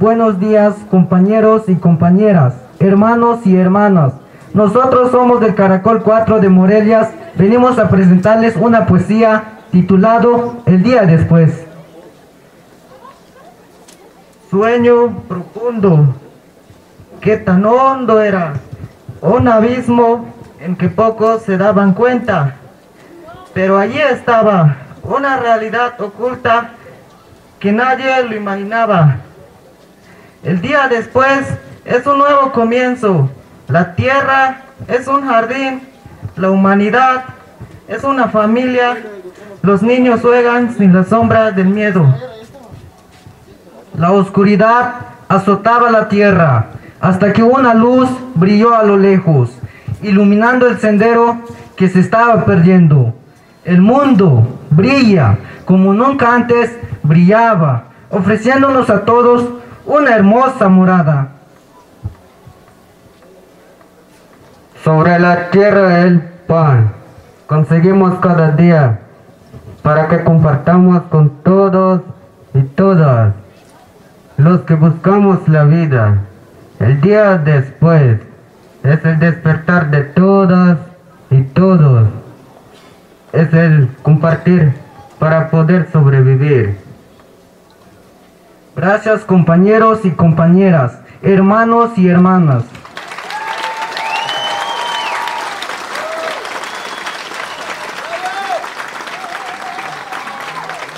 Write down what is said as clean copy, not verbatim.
buenos días, compañeros y compañeras, hermanos y hermanas. Nosotros somos del Caracol 4 de Morelia. Venimos a presentarles una poesía titulado El día después. Sueño profundo, qué tan hondo era, un abismo en que pocos se daban cuenta, pero allí estaba una realidad oculta que nadie lo imaginaba. El día después es un nuevo comienzo, la tierra es un jardín, la humanidad es una familia, los niños juegan sin la sombra del miedo. La oscuridad azotaba la tierra hasta que una luz brilló a lo lejos, iluminando el sendero que se estaba perdiendo. El mundo brilla como nunca antes brillaba, ofreciéndonos a todos una hermosa morada. Sobre la tierra el pan conseguimos cada día para que compartamos con todos y todas los que buscamos la vida. El día después es el despertar de todas y todos. Es el compartir para poder sobrevivir. Gracias, compañeros y compañeras, hermanos y hermanas.